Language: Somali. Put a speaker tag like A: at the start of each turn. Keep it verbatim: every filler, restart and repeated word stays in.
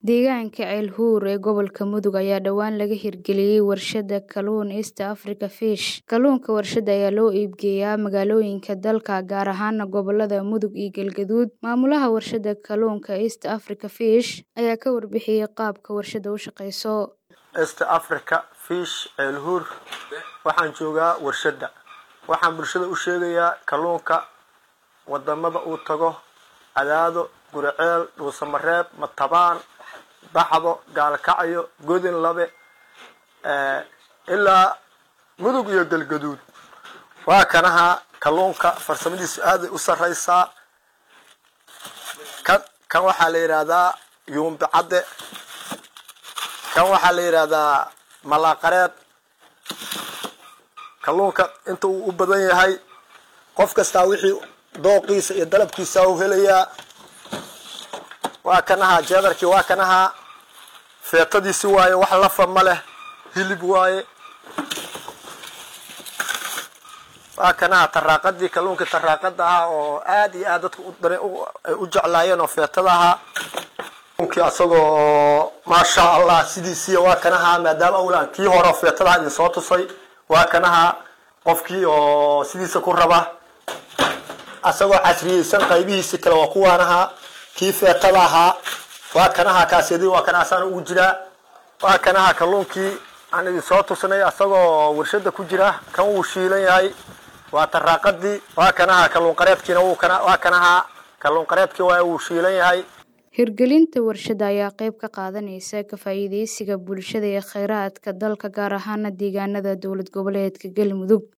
A: Deegaanka Ceel Huur ee gobolka Mudug ayaa dhawaan laga hirgeliyay warshadda kalluun East Africa Fish. Kalluunka warshadda ayaa loo iibgeeyaa magaalooyinka dalka, gaar ahaan gobollada Mudug iyo Galgaduud. Maamulaha warshadda kalluunka East Africa Fish ayaa ka warbixiyay qaabka warshadda u shaqeyso.
B: East Africa Fish Ceel Huur waxaan joogaa warshadda. Waxaan bulshada u sheegayaa kalluunka wadamada uu tago Cadaado, Guriceel, Dhuusamareeb, Matabaan, Baxdo, Gaalkacyo, Godin Labe ee ilaa Mudug iyo Galgaduud. Waa kanaha kalluunka farsamadiisu aad u sareysaa. Kan kan waxa la yiraahdaa yuumbi cadde. Kan waxa la yiraahdaa malaaqareed. Kalluunka inta uu u badan yahay qof kasta wixii dooqiisa iyo dalabkiisa uu helayaa. waa kanaha jeedarkii waa kanaha feetadiisi waaye wax la fama leh hilib waaye. waa kanaha taraaqadii kalluunka taraaqada ah oo aad iyo aad dadku u jeclaayeen oo feetada ah. kalluunkii asagoo ma sha Allah sidiisii waa kanaha maadaama awlaan kii hore feetada idin soo tusay. waa kanaha qofkii oo sidiisa ku raba asagoo casriyeysan qaybihiisa kala waa kuwaanaha kii feetada ahaa. waa kanaha kaaseedii waa kana asaan ugu jira. waa kanaha kalluunkii aan idin soo tusnay asagoo warshada ku jira kan uu shiilan yahay. waa taraaqadii waa kanaha kalluun qareedkiina uu kana waa kanaha kalluun qareedkii waa uu shiilan yahay.
A: Hirgelinta warshadda ayaa qayb ka qaadanaysa ka faa'iideysiga bulshada ee kheyraadka dalka, gaar ahaan deegaanada dowlad goboleedka Galmudug.